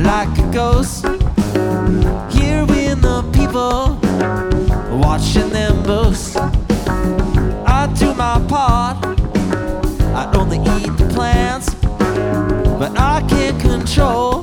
like a ghost, hearing the people, watching them boast. I do my part, I only eat the plants, but I can't control